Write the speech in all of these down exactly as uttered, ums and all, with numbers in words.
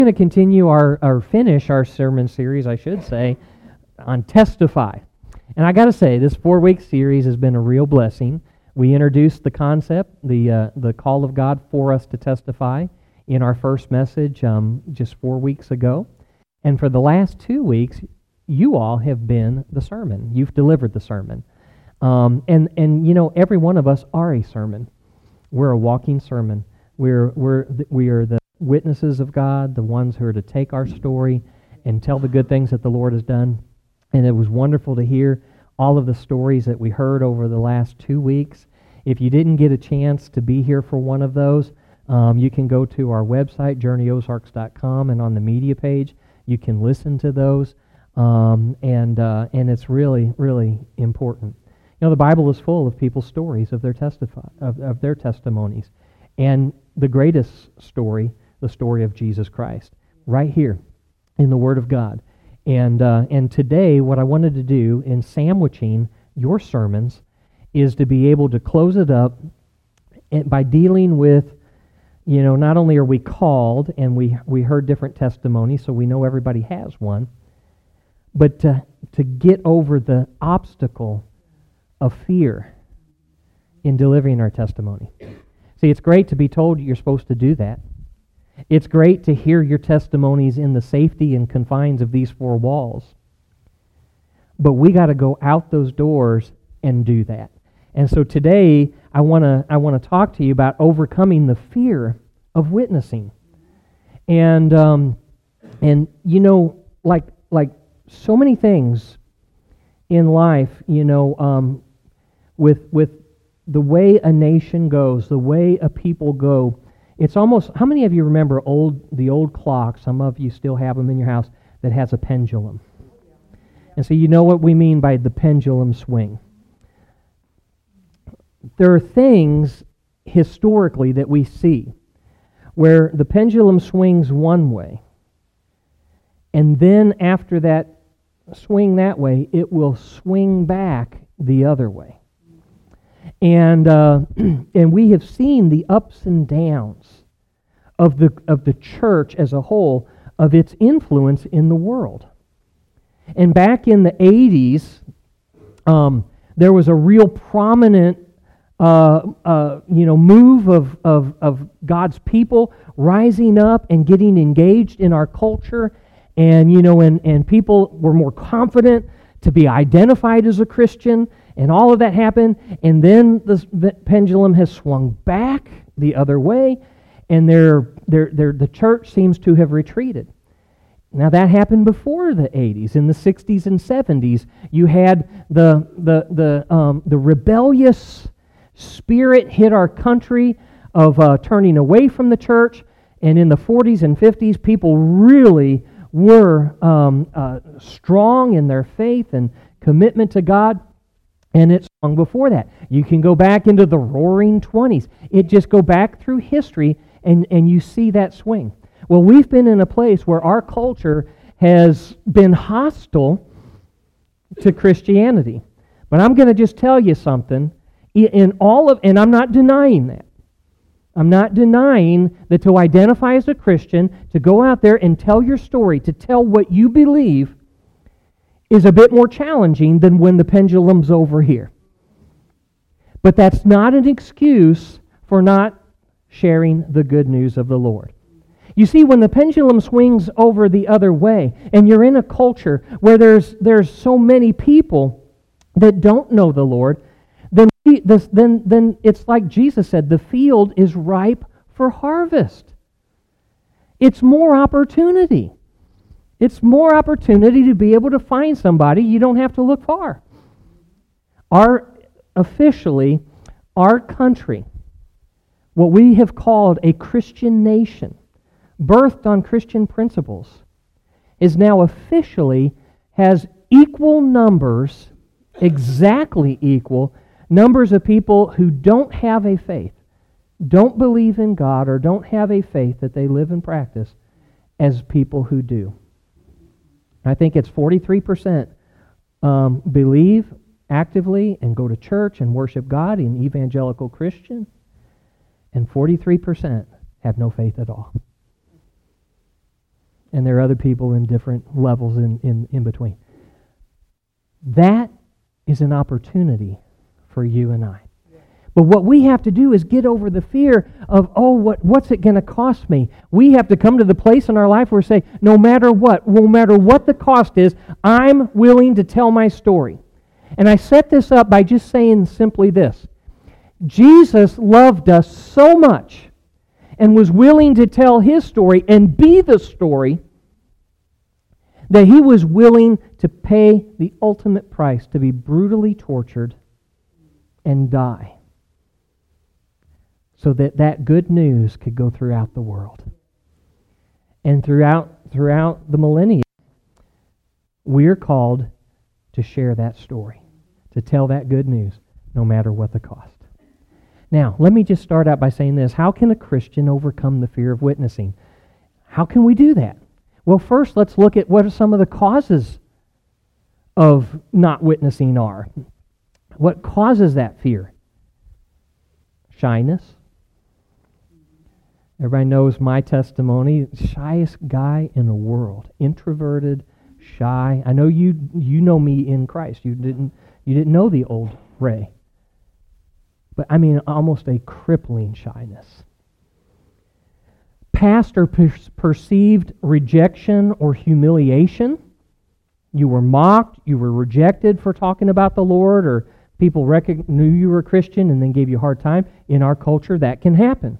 We're going to continue our, or finish our sermon series, I should say, on Testify. And I got to say, this four-week series has been a real blessing. We introduced the concept, the uh, the call of God for us to testify in our first message um, just four weeks ago. And for the last two weeks, you all have been the sermon. You've delivered the sermon. Um, and, and, you know, every one of us are a sermon. We're a walking sermon. We're, we're, we are the witnesses of God, the ones who are to take our story and tell the good things that the Lord has done. And it was wonderful to hear all of the stories that we heard over the last two weeks. If you didn't get a chance to be here for one of those, um, you can go to our website, journey ozarks dot com, and on the media page, you can listen to those. Um, and uh, and it's really, really important. You know, the Bible is full of people's stories of their testify of, of their testimonies. And the greatest story, the story of Jesus Christ, right here in the Word of God. And uh, and today, what I wanted to do in sandwiching your sermons is to be able to close it up by dealing with, you know, not only are we called, and we we heard different testimonies, so we know everybody has one, but to, to get over the obstacle of fear in delivering our testimony. See, it's great to be told you're supposed to do that. It's great to hear your testimonies in the safety and confines of these four walls. But we got to go out those doors and do that. And so today, I want to I want to talk to you about overcoming the fear of witnessing. And um, and you know, like like so many things in life, you know, um, with with the way a nation goes, the way a people go. It's almost, how many of you remember old the old clock, some of you still have them in your house, that has a pendulum? And so you know what we mean by the pendulum swing. There are things historically that we see where the pendulum swings one way, and then after that swing that way, it will swing back the other way. And uh, and we have seen the ups and downs of the of the church as a whole, of its influence in the world. And back in the eighties, um, there was a real prominent uh, uh, you know move of, of of God's people rising up and getting engaged in our culture, and you know and and people were more confident to be identified as a Christian. And all of that happened, and then the pendulum has swung back the other way, and they're, they're, they're, the church seems to have retreated. Now that happened before the eighties. In the sixties and seventies, you had the the the um, the rebellious spirit hit our country of uh, turning away from the church, and in the forties and fifties, people really were um, uh, strong in their faith and commitment to God. And it's long before that. You can go back into the roaring twenties. It just go back through history, and, and you see that swing. Well, we've been in a place where our culture has been hostile to Christianity. But I'm going to just tell you something. In all of, and I'm not denying that. I'm not denying that to identify as a Christian, to go out there and tell your story, to tell what you believe, is a bit more challenging than when the pendulum's over here. But that's not an excuse for not sharing the good news of the Lord. You see, when the pendulum swings over the other way, and you're in a culture where there's there's so many people that don't know the Lord, then we, this, then then it's like Jesus said, the field is ripe for harvest. It's more opportunity. It's more opportunity to be able to find somebody. You don't have to look far. Our, officially, our country, what we have called a Christian nation, birthed on Christian principles, is now officially has equal numbers, exactly equal, numbers of people who don't have a faith, don't believe in God, or don't have a faith that they live and practice, as people who do. I think it's forty-three percent um, believe actively and go to church and worship God in evangelical Christian, and forty-three percent have no faith at all. and there are other people in different levels in, in, in between. That is an opportunity for you and I. But what we have to do is get over the fear of, oh, what, what's it going to cost me? We have to come to the place in our life where we say, no matter what, no matter what the cost is, I'm willing to tell my story. And I set this up by just saying simply this. Jesus loved us so much and was willing to tell His story and be the story that He was willing to pay the ultimate price to be brutally tortured and die, so that that good news could go throughout the world. And throughout throughout the millennia, we're called to share that story, to tell that good news, no matter what the cost. Now, let me just start out by saying this. How can a Christian overcome the fear of witnessing? How can we do that? Well, first, let's look at what are some of the causes of not witnessing are. What causes that fear? Shyness. Everybody knows my testimony. Shyest guy in the world. Introverted, shy. I know you you know me in Christ. You didn't you didn't know the old Ray. But I mean almost a crippling shyness. Past or per- perceived rejection or humiliation. You were mocked, you were rejected for talking about the Lord, or people recogn- knew you were a Christian and then gave you a hard time. In our culture, that can happen.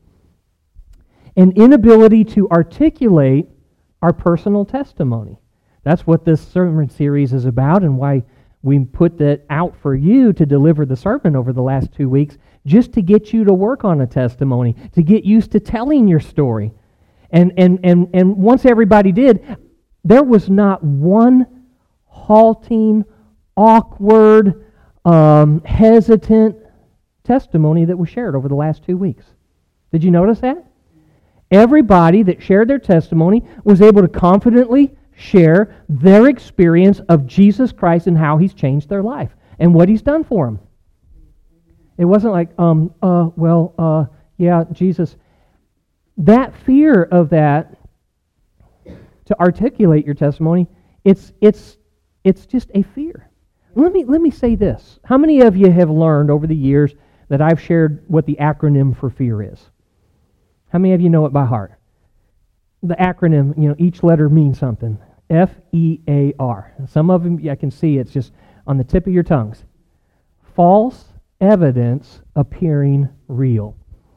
An inability to articulate our personal testimony. That's what this sermon series is about, and why we put that out for you to deliver the sermon over the last two weeks, just to get you to work on a testimony, to get used to telling your story. And and and, and once everybody did, there was not one halting, awkward, um, hesitant testimony that was shared over the last two weeks. Did you notice that? Everybody that shared their testimony was able to confidently share their experience of Jesus Christ and how He's changed their life and what He's done for them. It wasn't like, um, uh, well, uh, yeah, Jesus. That fear of that, to articulate your testimony, it's it's it's just a fear. Let me let me say this. How many of you have learned over the years that I've shared what the acronym for fear is? How many of you know it by heart? The acronym, you know, each letter means something. F E A R. Some of them, I can see it's just on the tip of your tongues. False evidence appearing real.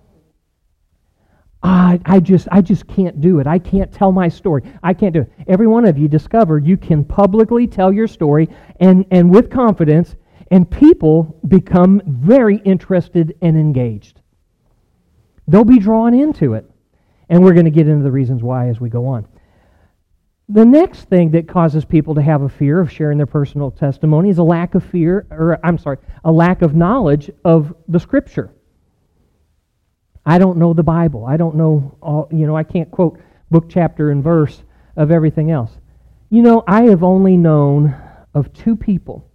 I, I just I just can't do it. I can't tell my story. I can't do it. Every one of you discovered you can publicly tell your story and, and with confidence, and people become very interested and engaged. They'll be drawn into it. And we're going to get into the reasons why as we go on. The next thing that causes people to have a fear of sharing their personal testimony is a lack of fear, or I'm sorry, a lack of knowledge of the Scripture. I don't know the Bible. I don't know, all, you know, I can't quote book, chapter, and verse of everything else. You know, I have only known of two people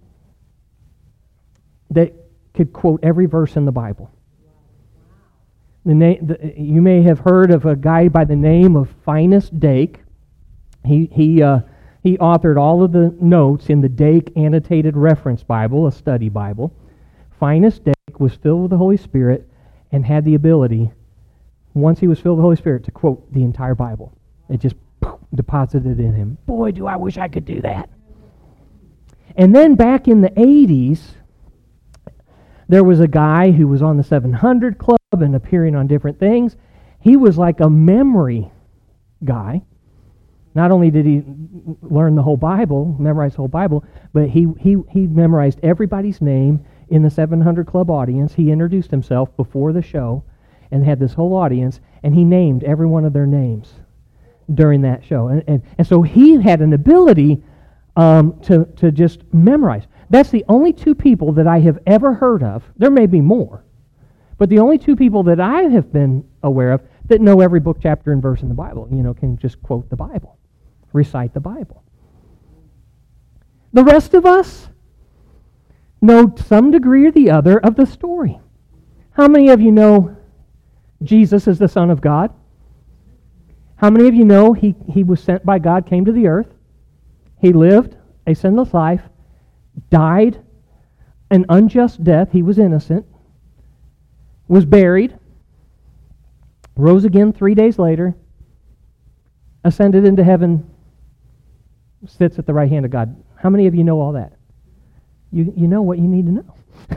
that could quote every verse in the Bible. The na- the, you may have heard of a guy by the name of Finis Dake. He he uh, he authored all of the notes in the Dake Annotated Reference Bible, a study Bible. Finis Dake was filled with the Holy Spirit and had the ability, once he was filled with the Holy Spirit, to quote the entire Bible. It just poof, deposited in him. Boy, do I wish I could do that. And then back in the eighties, there was a guy who was on the seven hundred Club and appearing on different things. He was like a memory guy. Not only did he learn the whole Bible, memorize the whole Bible, but he he he memorized everybody's name in the seven hundred Club audience. He introduced himself before the show and had this whole audience, and he named every one of their names during that show. And and, and so he had an ability um, to, to just memorize. That's the only two people that I have ever heard of. There may be more. But the only two people that I have been aware of that know every book, chapter, and verse in the Bible, you know, can just quote the Bible, recite the Bible. The rest of us know some degree or the other of the story. How many of you know Jesus is the Son of God? How many of you know he, he was sent by God, came to the earth, he lived a sinless life, died an unjust death, he was innocent, was buried, rose again three days later, ascended into heaven, sits at the right hand of God. How many of you know all that? You, you know what you need to know.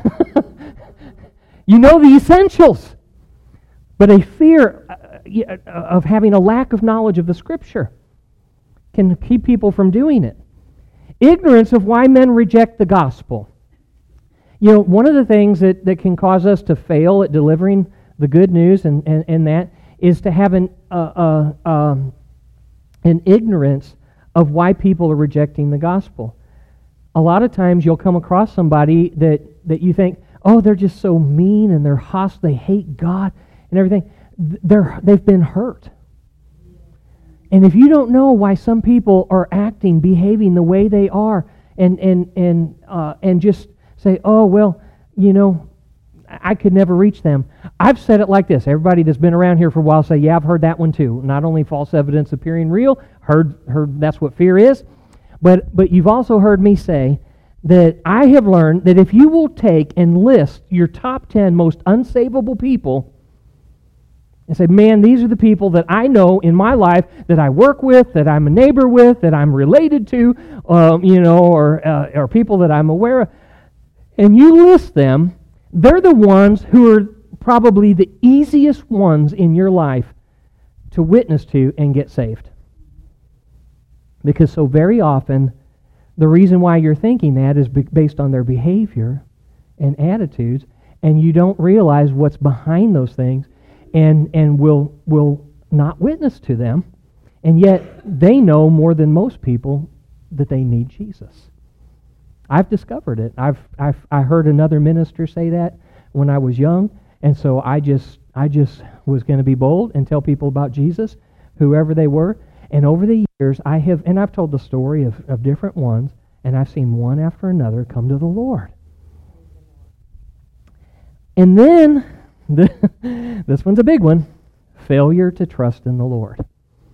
You know the essentials. But a fear uh, of having a lack of knowledge of the Scripture can keep people from doing it. Ignorance of why men reject the gospel. You know, one of the things that, that can cause us to fail at delivering the good news and, and, and that is to have an, uh, uh, um, an ignorance of why people are rejecting the gospel. A lot of times you'll come across somebody that, that you think, oh, they're just so mean and they're hostile, they hate God and everything. They're, they've been hurt. And if you don't know why some people are acting, behaving the way they are, and and and uh, and just say, oh, well, you know, I could never reach them. I've said it like this. Everybody that's been around here for a while say, yeah, I've heard that one too. Not only false evidence appearing real, heard heard that's what fear is, but but you've also heard me say that I have learned that if you will take and list your top ten most unsavable people and say, man, these are the people that I know in my life that I work with, that I'm a neighbor with, that I'm related to, um, you know, or, uh, or people that I'm aware of, and you list them, they're the ones who are probably the easiest ones in your life to witness to and get saved. Because so very often, the reason why you're thinking that is based on their behavior and attitudes, and you don't realize what's behind those things, and and will will not witness to them, and yet they know more than most people that they need Jesus. I've discovered it. I've I've I heard another minister say that when I was young, and so I just I just was going to be bold and tell people about Jesus, whoever they were. And over the years, I have, and I've told the story of, of different ones, and I've seen one after another come to the Lord. And then, the, this one's a big one, failure to trust in the Lord.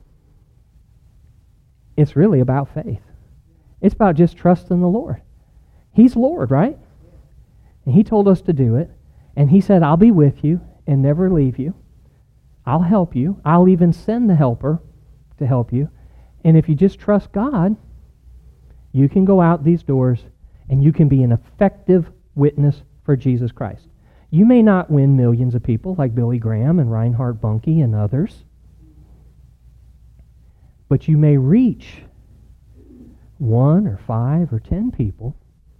It's really about faith. It's about just trust in the Lord. He's Lord, right? And He told us to do it. And He said, I'll be with you and never leave you. I'll help you. I'll even send the helper to help you. And if you just trust God, you can go out these doors and you can be an effective witness for Jesus Christ. You may not win millions of people like Billy Graham and Reinhard Bonnke and others, but you may reach one or five or ten people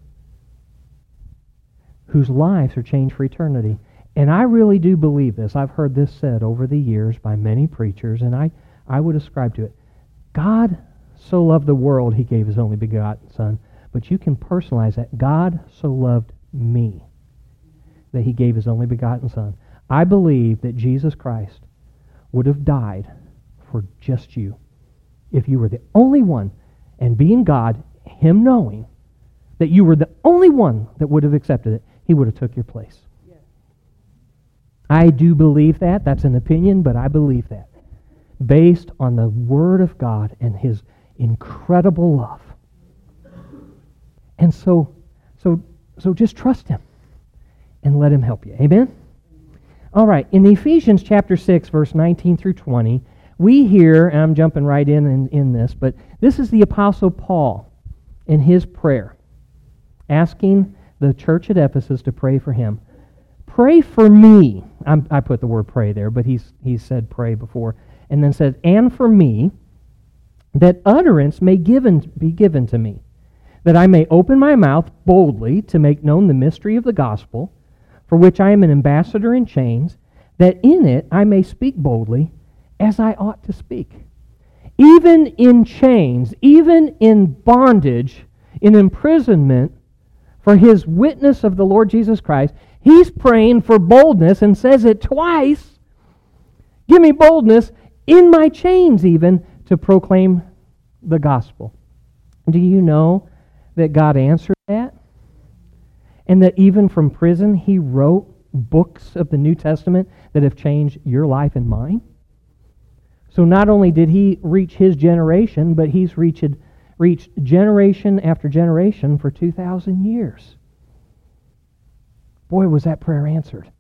whose lives are changed for eternity. And I really do believe this. I've heard this said over the years by many preachers, and I, I would ascribe to it. God so loved the world, He gave His only begotten Son. But you can personalize that. God so loved me that He gave His only begotten Son. I believe that Jesus Christ would have died for just you if you were the only one, and being God, Him knowing that you were the only one that would have accepted it, He would have took your place. Yes. I do believe that. That's an opinion, but I believe that. Based on the Word of God and His incredible love. And so, so, so just trust Him and let Him help you. Amen? All right, in Ephesians chapter six, verse nineteen through twenty, we hear, and I'm jumping right in, in in this, but this is the Apostle Paul in his prayer, asking the church at Ephesus to pray for him. Pray for me. I'm, I put the word pray there, but he's he said pray before. And then said, and for me, that utterance may given, be given to me, that I may open my mouth boldly to make known the mystery of the gospel, for which I am an ambassador in chains, that in it I may speak boldly as I ought to speak. Even in chains, even in bondage, in imprisonment, for his witness of the Lord Jesus Christ, he's praying for boldness and says it twice. Give me boldness in my chains even to proclaim the gospel. Do you know that God answered that? And that even from prison He wrote books of the New Testament that have changed your life and mine? So not only did he reach his generation, but he's reached, reached generation after generation for two thousand years. Boy, was that prayer answered.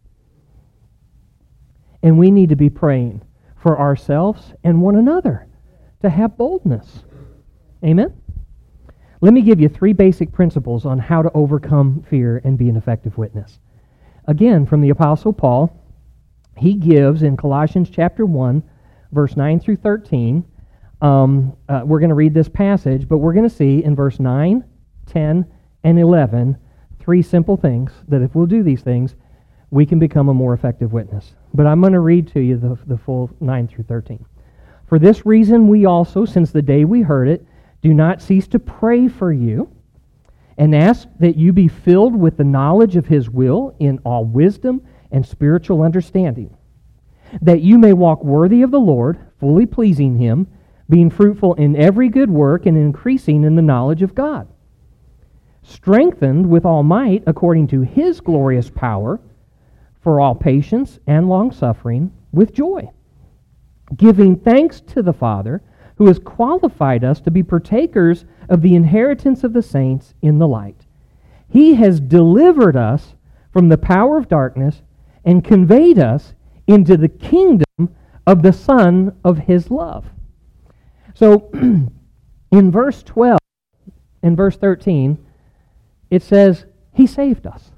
And we need to be praying for ourselves and one another to have boldness. Amen? Let me give you three basic principles on how to overcome fear and be an effective witness. Again, from the Apostle Paul, he gives in Colossians chapter one, verse nine through thirteen, um, uh, we're going to read this passage, but we're going to see in verse nine, ten, and eleven, three simple things that if we'll do these things, we can become a more effective witness. But I'm going to read to you the, the full nine through thirteen. For this reason we also, since the day we heard it, do not cease to pray for you and ask that you be filled with the knowledge of His will in all wisdom and spiritual understanding, that you may walk worthy of the Lord, fully pleasing Him, being fruitful in every good work and increasing in the knowledge of God, strengthened with all might according to His glorious power, for all patience and long-suffering with joy, giving thanks to the Father, who has qualified us to be partakers of the inheritance of the saints in the light. He has delivered us from the power of darkness and conveyed us into the kingdom of the Son of His love. So, in verse twelve and verse thirteen, it says, He saved us.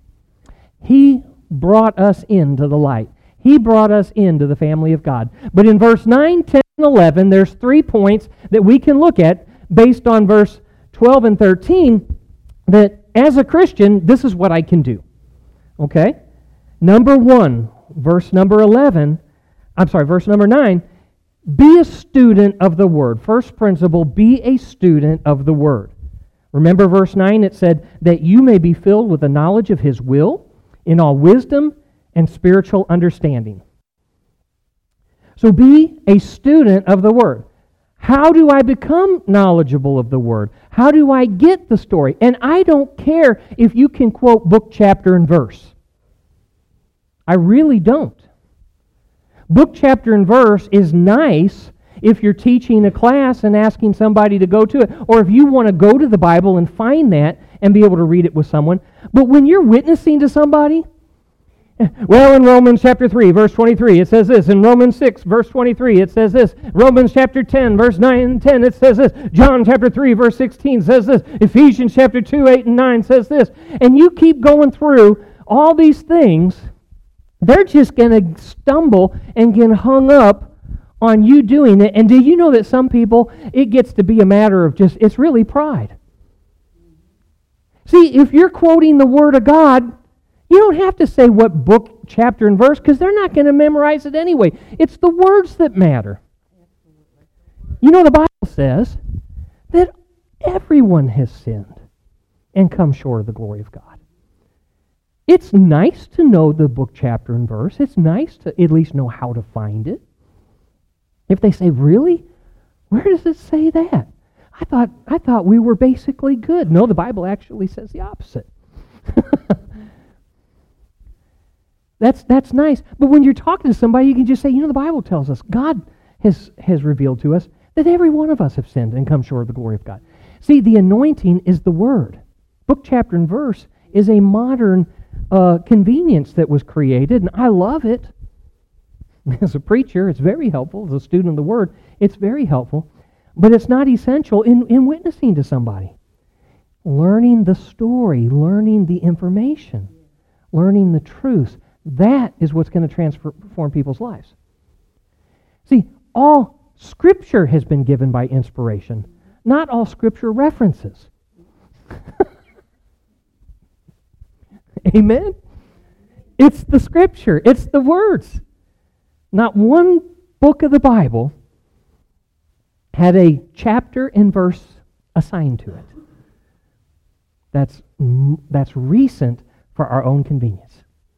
He brought us into the light. He brought us into the family of God. But in verse nine, ten, and eleven, there's three points that we can look at based on verse twelve and thirteen that as a Christian, this is what I can do. Okay? Number one, verse number eleven, I'm sorry, verse number nine, be a student of the Word. First principle, be a student of the Word. Remember verse nine, it said, that you may be filled with the knowledge of His will in all wisdom and spiritual understanding. So be a student of the Word. How do I become knowledgeable of the Word? How do I get the story? And I don't care if you can quote book, chapter, and verse. I really don't. Book, chapter, and verse is nice if you're teaching a class and asking somebody to go to it, or if you want to go to the Bible and find that and be able to read it with someone. But when you're witnessing to somebody, well, in Romans chapter three, verse twenty-three, it says this. In Romans six, verse twenty-three, it says this. Romans chapter ten, verse nine and ten, it says this. John chapter three, verse sixteen says this. Ephesians chapter two, eight and nine says this. And you keep going through all these things, they're just going to stumble and get hung up on you doing it. And do you know that some people, it gets to be a matter of just, it's really pride. See, if you're quoting the Word of God, you don't have to say what book, chapter, and verse, because they're not going to memorize it anyway. It's the words that matter. You know, the Bible says that everyone has sinned and come short of the glory of God. It's nice to know the book, chapter, and verse. It's nice to at least know how to find it. If they say, really? Where does it say that? I thought I thought we were basically good. No, the Bible actually says the opposite. That's that's nice. But when you're talking to somebody, you can just say, you know, the Bible tells us, God has, has revealed to us that every one of us have sinned and come short of the glory of God. See, the anointing is the Word. Book, chapter, and verse is a modern uh, convenience that was created, and I love it. As a preacher, it's very helpful. As a student of the Word, it's very helpful. But it's not essential in, in witnessing to somebody. Learning the story, learning the information, learning the truth. That is what's going to transform people's lives. See, all Scripture has been given by inspiration. Not all Scripture references. Amen? It's the Scripture. It's the words. Not one book of the Bible had a chapter and verse assigned to it. That's, that's recent for our own convenience.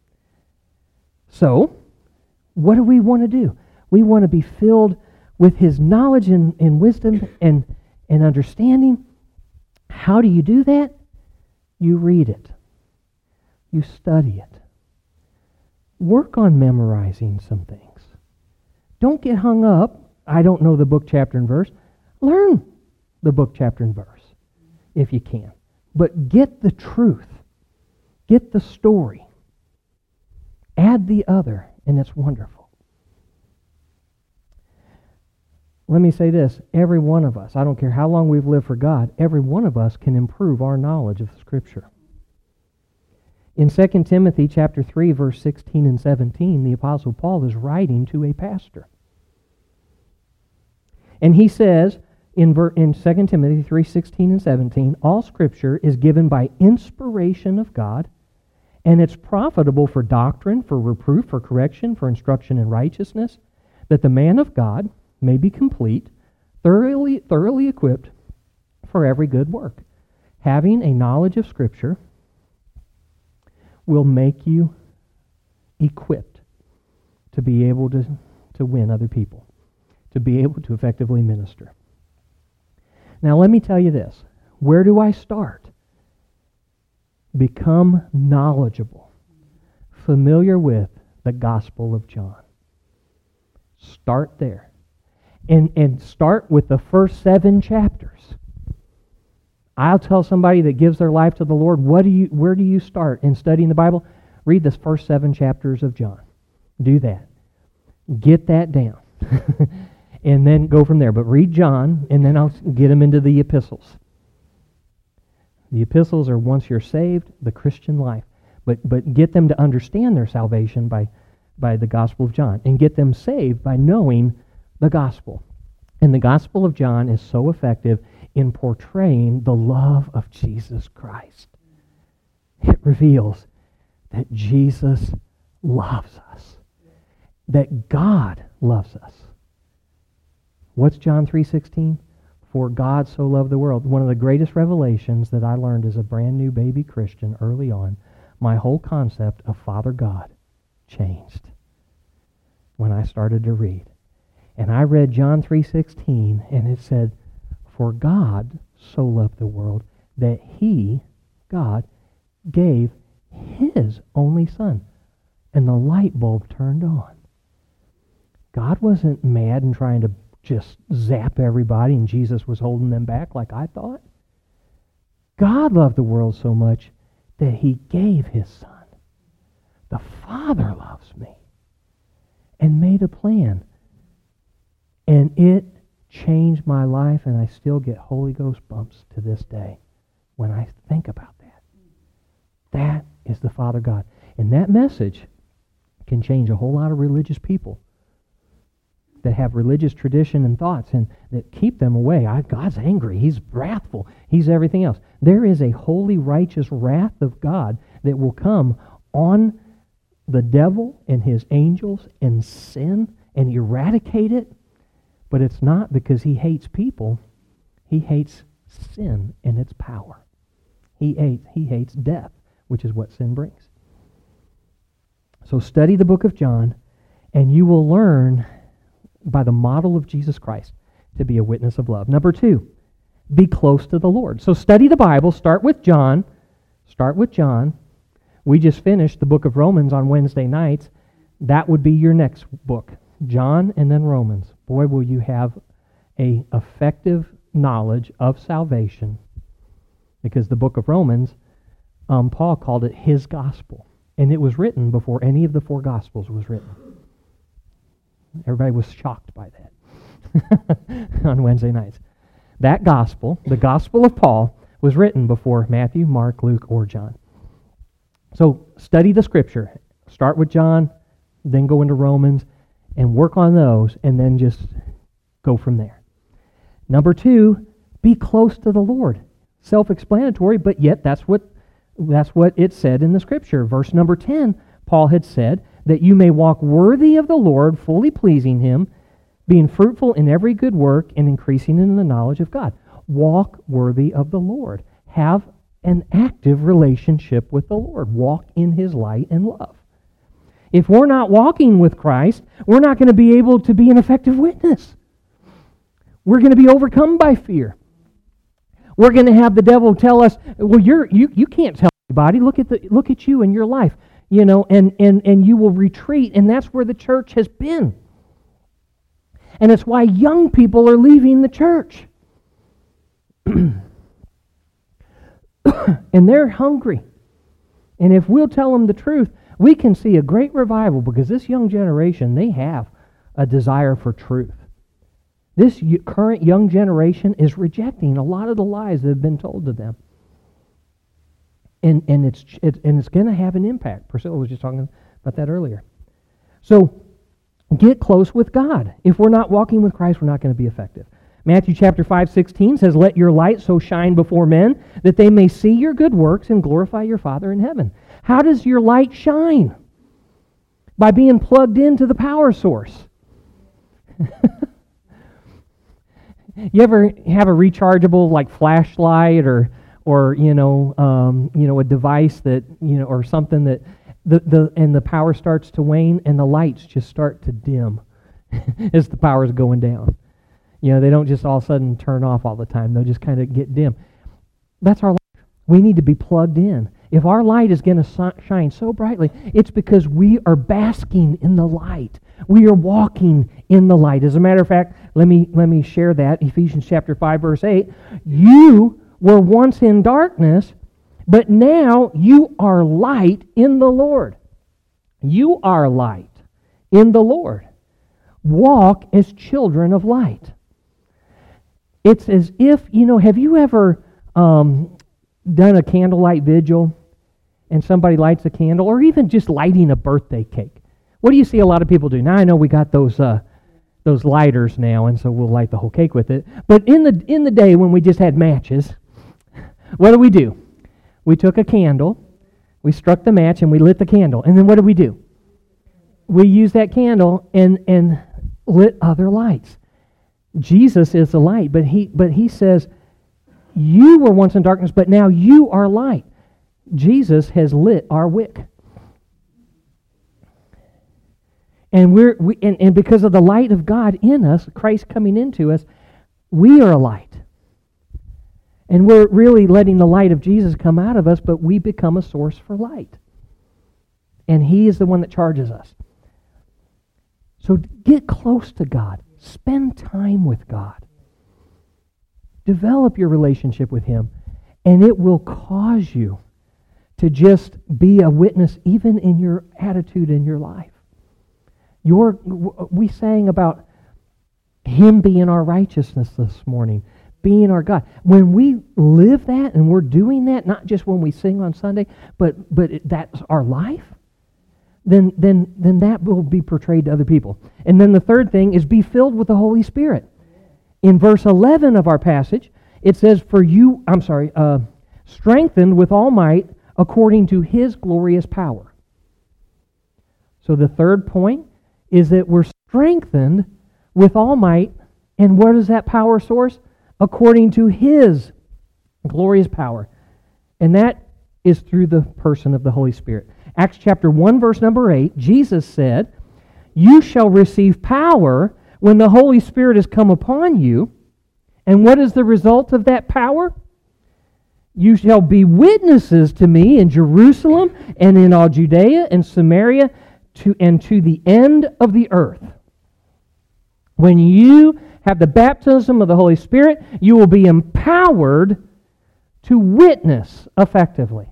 So, what do we want to do? We want to be filled with His knowledge and, and wisdom and, and understanding. How do you do that? You read it. You study it. Work on memorizing some things. Don't get hung up I don't know the book, chapter, and verse. Learn the book, chapter, and verse if you can. But get the truth. Get the story. Add the other, and it's wonderful. Let me say this. Every one of us, I don't care how long we've lived for God, every one of us can improve our knowledge of Scripture. In Second Timothy chapter three, verse sixteen and seventeen, the Apostle Paul is writing to a pastor. And he says in, in Second Timothy three, sixteen and seventeen, all Scripture is given by inspiration of God, and it's profitable for doctrine, for reproof, for correction, for instruction in righteousness, that the man of God may be complete, thoroughly, thoroughly equipped for every good work. Having a knowledge of Scripture will make you equipped to be able to, to win other people, to be able to effectively minister. Now let me tell you this. Where do I start? Become knowledgeable, familiar with the Gospel of John. Start there. And, and start with the first seven chapters. I'll tell somebody that gives their life to the Lord, what do you, where do you start in studying the Bible? Read the first seven chapters of John. Do that. Get that down. And then go from there. But read John, and then I'll get them into the epistles. The epistles are once you're saved, the Christian life. But but get them to understand their salvation by, by the Gospel of John. And get them saved by knowing the Gospel. And the Gospel of John is so effective in portraying the love of Jesus Christ. It reveals that Jesus loves us. That God loves us. What's John three sixteen? For God so loved the world. One of the greatest revelations that I learned as a brand new baby Christian early on, my whole concept of Father God changed when I started to read. And I read John three sixteen, and it said, for God so loved the world that He, God, gave His only Son. And the light bulb turned on. God wasn't mad and trying to just zap everybody, and Jesus was holding them back like I thought. God loved the world so much that He gave His Son. The Father loves me. And made a plan. And it changed my life, and I still get Holy Ghost bumps to this day when I think about that. That is the Father God. And that message can change a whole lot of religious people that have religious tradition and thoughts and that keep them away. I, God's angry. He's wrathful. He's everything else. There is a holy, righteous wrath of God that will come on the devil and his angels and sin and eradicate it. But it's not because He hates people. He hates sin and its power. He hates, he hates death, which is what sin brings. So study the book of John, and you will learn by the model of Jesus Christ to be a witness of love. Number two, be close to the Lord. So study the Bible. Start with John. Start with John. We just finished the book of Romans on Wednesday nights. That would be your next book. John and then Romans. Boy, will you have a effective knowledge of salvation, because the book of Romans, um, Paul called it his gospel, and it was written before any of the four gospels was written. Everybody was shocked by that on Wednesday nights. That gospel, the gospel of Paul, was written before Matthew, Mark, Luke, or John. So study the Scripture. Start with John, then go into Romans, and work on those, and then just go from there. Number two, be close to the Lord. Self-explanatory, but yet that's what that's what it said in the Scripture. Verse number ten, Paul had said, that you may walk worthy of the Lord, fully pleasing Him, being fruitful in every good work, and increasing in the knowledge of God. Walk worthy of the Lord. Have an active relationship with the Lord. Walk in His light and love. If we're not walking with Christ, we're not going to be able to be an effective witness. We're going to be overcome by fear. We're going to have the devil tell us, well, you're, you you can't tell anybody. Look at the look at you and your life, you know, and, and, and you will retreat, and that's where the church has been. And it's why young people are leaving the church. And they're hungry. And if we'll tell them the truth, we can see a great revival, because this young generation, they have a desire for truth. This current young generation is rejecting a lot of the lies that have been told to them. And and it's it, and it's going to have an impact. Priscilla was just talking about that earlier. So get close with God. If we're not walking with Christ, we're not going to be effective. Matthew chapter five, sixteen says, "Let your light so shine before men that they may see your good works and glorify your Father in heaven." How does your light shine? By being plugged into the power source. You ever have a rechargeable like flashlight or or you know um, you know a device that you know or something that the the and the power starts to wane and the lights just start to dim as the power is going down. You know, they don't just all of a sudden turn off all the time. They'll just kind of get dim. That's our life. We need to be plugged in. If our light is going to shine so brightly, it's because we are basking in the light. We are walking in the light. As a matter of fact, let me let me share that. Ephesians chapter five, verse eight. You were once in darkness, but now you are light in the Lord. You are light in the Lord. Walk as children of light. It's as if, you know, have you ever um, done a candlelight vigil and somebody lights a candle, or even just lighting a birthday cake? What do you see a lot of people do? Now I know we got those uh, those lighters now, and so we'll light the whole cake with it. But in the in the day when we just had matches, what do we do? We took a candle, we struck the match, and we lit the candle. And then what do we do? We used that candle and and lit other lights. Jesus is the light, but he but he says, you were once in darkness, but now you are light. Jesus has lit our wick. And we're we and, and because of the light of God in us, Christ coming into us, we are a light. And we're really letting the light of Jesus come out of us, but we become a source for light. And He is the one that charges us. So get close to God. Spend time with God. Develop your relationship with Him, and it will cause you to just be a witness even in your attitude in your life. Your, we sang about Him being our righteousness this morning, being our God. When we live that and we're doing that, not just when we sing on Sunday, but but it, that's our life, then then then that will be portrayed to other people. And then the third thing is be filled with the Holy Spirit. In verse eleven of our passage, it says, "For you, I'm sorry, uh, strengthened with all might according to His glorious power." So the third point is that we're strengthened with all might, and what is that power source? According to His glorious power. And that is through the person of the Holy Spirit. Acts chapter one, verse number eight, Jesus said, "You shall receive power when the Holy Spirit has come upon you." And what is the result of that power? "You shall be witnesses to me in Jerusalem and in all Judea and Samaria to, and to the end of the earth." When you have the baptism of the Holy Spirit, you will be empowered to witness effectively.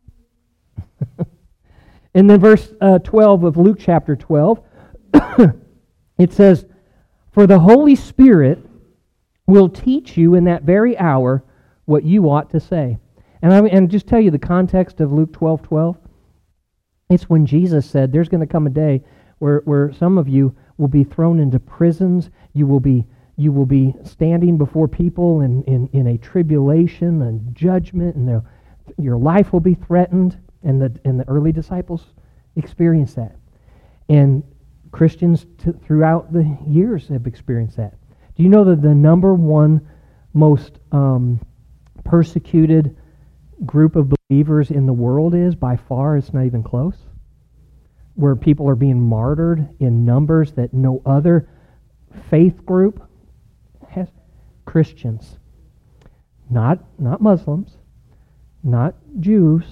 And then verse uh, twelve of Luke chapter twelve, it says, "For the Holy Spirit will teach you in that very hour what you ought to say." And I and just tell you the context of Luke twelve twelve. It's when Jesus said, there's going to come a day where, where some of you will be thrown into prisons. You will be you will be standing before people in, in, in a tribulation and judgment, and your life will be threatened. And the and the early disciples experienced that. And Christians t- throughout the years have experienced that. Do you know that the number one most um, persecuted group of believers in the world is, by far, it's not even close, where people are being martyred in numbers that no other faith group has? Christians. Not, not Muslims, not Jews,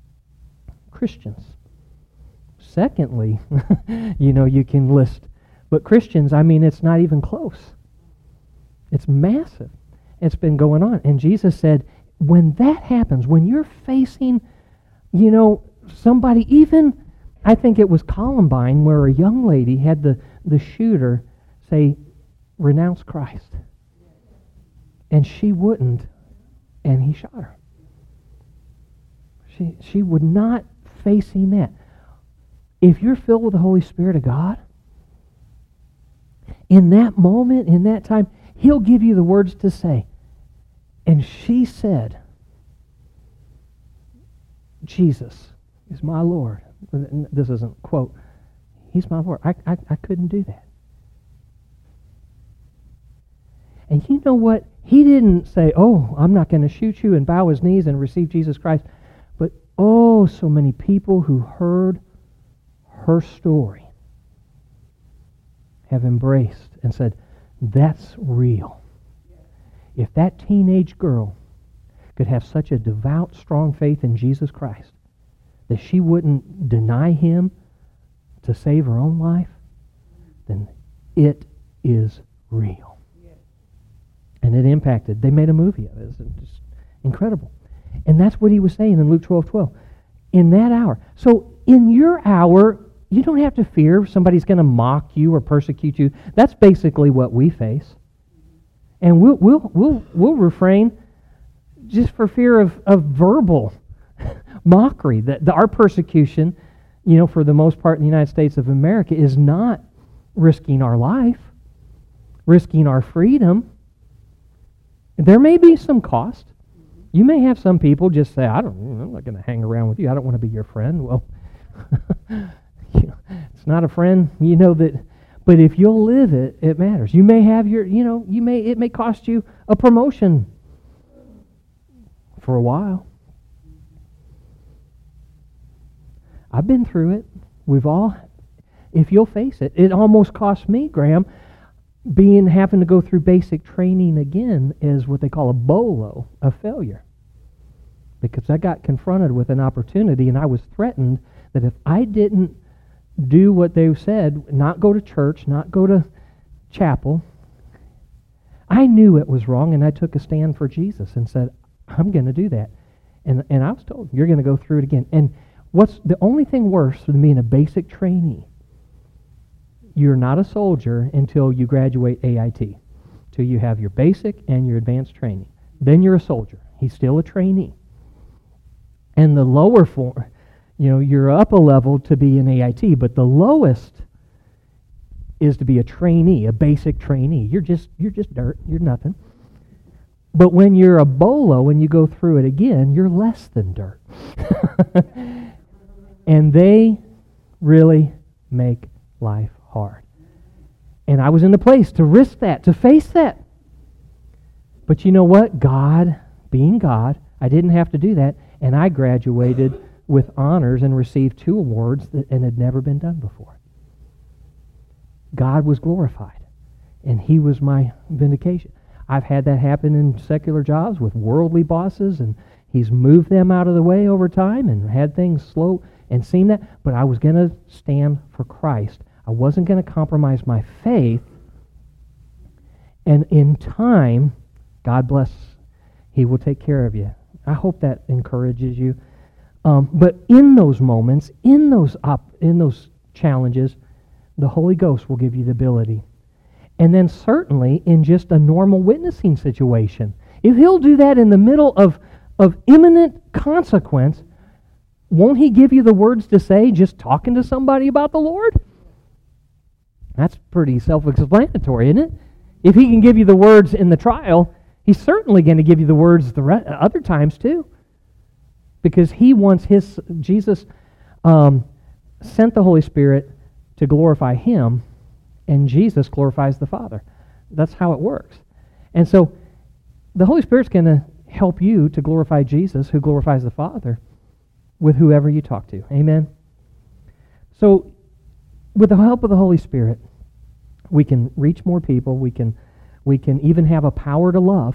Christians. Secondly, you know, you can list But Christians, I mean, it's not even close. It's massive. It's been going on. And Jesus said, when that happens, when you're facing, you know, somebody, even, I think it was Columbine, where a young lady had the, the shooter say, renounce Christ. And she wouldn't, and he shot her. She, she would not facing that. If you're filled with the Holy Spirit of God, in that moment, in that time, He'll give you the words to say. And she said, Jesus is my Lord. This isn't a quote. He's my Lord. I, I, I couldn't do that. And you know what? He didn't say, oh, I'm not going to shoot you, and bow his knees and receive Jesus Christ. But oh, so many people who heard her story have embraced and said, that's real. If that teenage girl could have such a devout, strong faith in Jesus Christ that she wouldn't deny Him to save her own life, then it is real. And it impacted. They made a movie of it. It's just incredible. And that's what He was saying in Luke twelve twelve. In that hour. So in your hour, you don't have to fear somebody's going to mock you or persecute you. That's basically what we face. And we'll we'll we'll we'll refrain just for fear of, of verbal mockery. That our persecution, you know, for the most part in the United States of America, is not risking our life, risking our freedom. There may be some cost. You may have some people just say, I don't, I'm not going to hang around with you. I don't want to be your friend. Well, you know, it's not a friend, you know that. But if you'll live it, it matters. You may have your, you know, you may it may cost you a promotion for a while. I've been through it. We've all, if you'll face it, it almost cost me, Graham, being having to go through basic training again is what they call a bolo, a failure. Because I got confronted with an opportunity and I was threatened that if I didn't do what they said, not go to church, not go to chapel, I knew it was wrong and I took a stand for Jesus and said, I'm going to do that. And and I was told, you're going to go through it again. And what's the only thing worse than being a basic trainee? You're not a soldier until you graduate A I T, till you have your basic and your advanced training. Then you're a soldier. He's still a trainee. And the lower form, you know, you're up a level to be an A I T, but the lowest is to be a trainee, a basic trainee. You're just you're just dirt. You're nothing. But when you're a bolo and you go through it again, you're less than dirt. And they really make life hard. And I was in the place to risk that, to face that. But you know what? God, being God, I didn't have to do that, and I graduated with honors and received two awards that and had never been done before. God was glorified, and He was my vindication. I've had that happen in secular jobs with worldly bosses, and He's moved them out of the way over time and had things slow and seen that, but I was going to stand for Christ. I wasn't going to compromise my faith, and in time, God bless, He will take care of you. I hope that encourages you. Um, but in those moments, in those op- in those challenges, the Holy Ghost will give you the ability. And then certainly in just a normal witnessing situation, if He'll do that in the middle of, of imminent consequence, won't He give you the words to say just talking to somebody about the Lord? That's pretty self-explanatory, isn't it? If He can give you the words in the trial, He's certainly going to give you the words the re- other times too. Because He wants His, Jesus um, sent the Holy Spirit to glorify Him, and Jesus glorifies the Father. That's how it works. And so the Holy Spirit's going to help you to glorify Jesus, who glorifies the Father, with whoever you talk to. Amen? So with the help of the Holy Spirit, we can reach more people. We can, we can even have a power to love.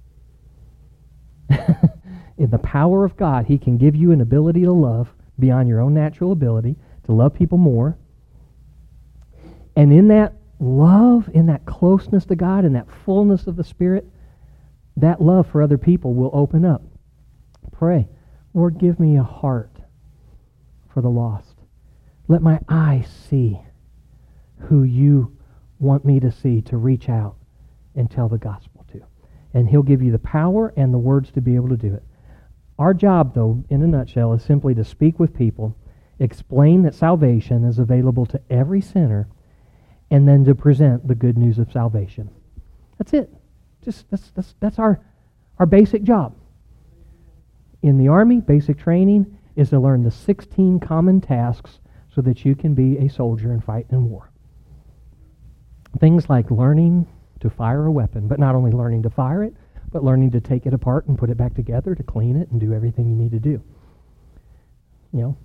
In the power of God, He can give you an ability to love beyond your own natural ability, to love people more. And in that love, in that closeness to God, in that fullness of the Spirit, that love for other people will open up. Pray, Lord, give me a heart for the lost. Let my eyes see who you want me to see, to reach out and tell the gospel to. And He'll give you the power and the words to be able to do it. Our job, though, in a nutshell, is simply to speak with people, explain that salvation is available to every sinner, and then to present the good news of salvation. That's it. Just that's that's that's our our basic job. In the Army, basic training is to learn the sixteen common tasks so that you can be a soldier and fight in war. Things like learning to fire a weapon, but not only learning to fire it, but learning to take it apart and put it back together, to clean it and do everything you need to do. You know,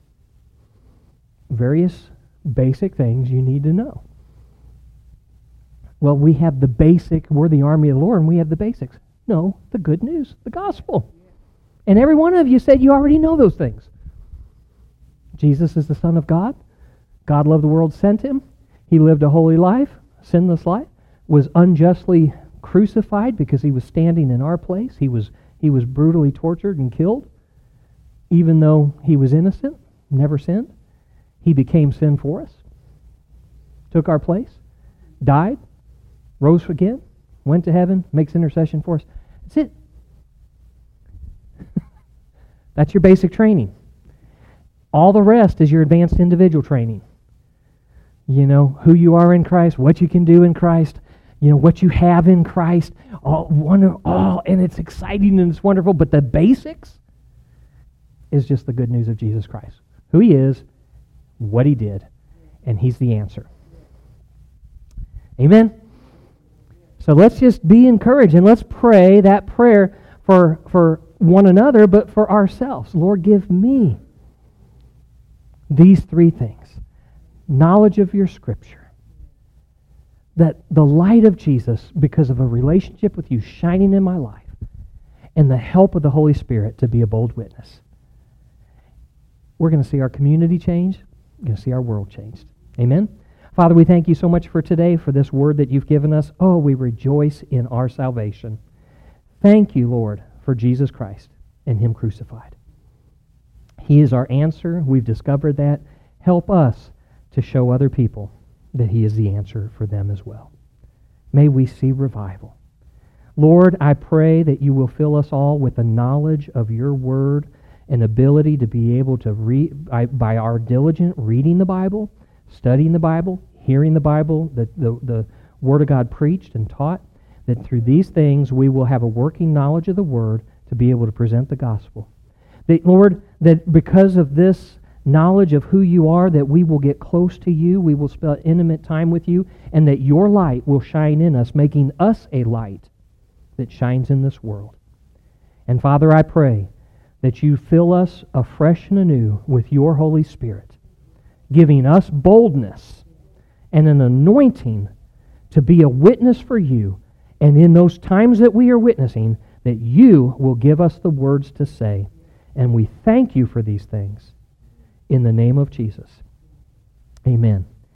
various basic things you need to know. Well, we have the basic, we're the army of the Lord, and we have the basics. No, the good news, the gospel. And every one of you said you already know those things. Jesus is the Son of God. God loved the world, sent Him. He lived a holy life, sinless life, was unjustly crucified because He was standing in our place. He was, he was brutally tortured and killed, even though He was innocent, never sinned. He became sin for us, took our place, died, rose again, went to heaven, makes intercession for us. That's it. That's your basic training. All the rest is your advanced individual training. You know, who you are in Christ, what you can do in Christ, you know, what you have in Christ, all, wonder, all, and it's exciting and it's wonderful, but the basics is just the good news of Jesus Christ. Who He is, what He did, and He's the answer. Amen? So let's just be encouraged, and let's pray that prayer for, for one another, but for ourselves. Lord, give me these three things. Knowledge of your Scripture. That the light of Jesus, because of a relationship with you shining in my life, and the help of the Holy Spirit to be a bold witness. We're going to see our community change. We're going to see our world changed. Amen? Father, we thank you so much for today, for this word that you've given us. Oh, we rejoice in our salvation. Thank you, Lord, for Jesus Christ and Him crucified. He is our answer. We've discovered that. Help us to show other people that He is the answer for them as well. May we see revival. Lord, I pray that you will fill us all with the knowledge of your word and ability to be able to read, by, by our diligent reading the Bible, studying the Bible, hearing the Bible, the, the, the Word of God preached and taught, that through these things we will have a working knowledge of the Word to be able to present the gospel. That, Lord, that because of this knowledge of who you are, that we will get close to you, we will spend intimate time with you, and that your light will shine in us, making us a light that shines in this world. And Father, I pray that you fill us afresh and anew with your Holy Spirit, giving us boldness and an anointing to be a witness for you, and in those times that we are witnessing, that you will give us the words to say. And we thank you for these things. In the name of Jesus. Amen.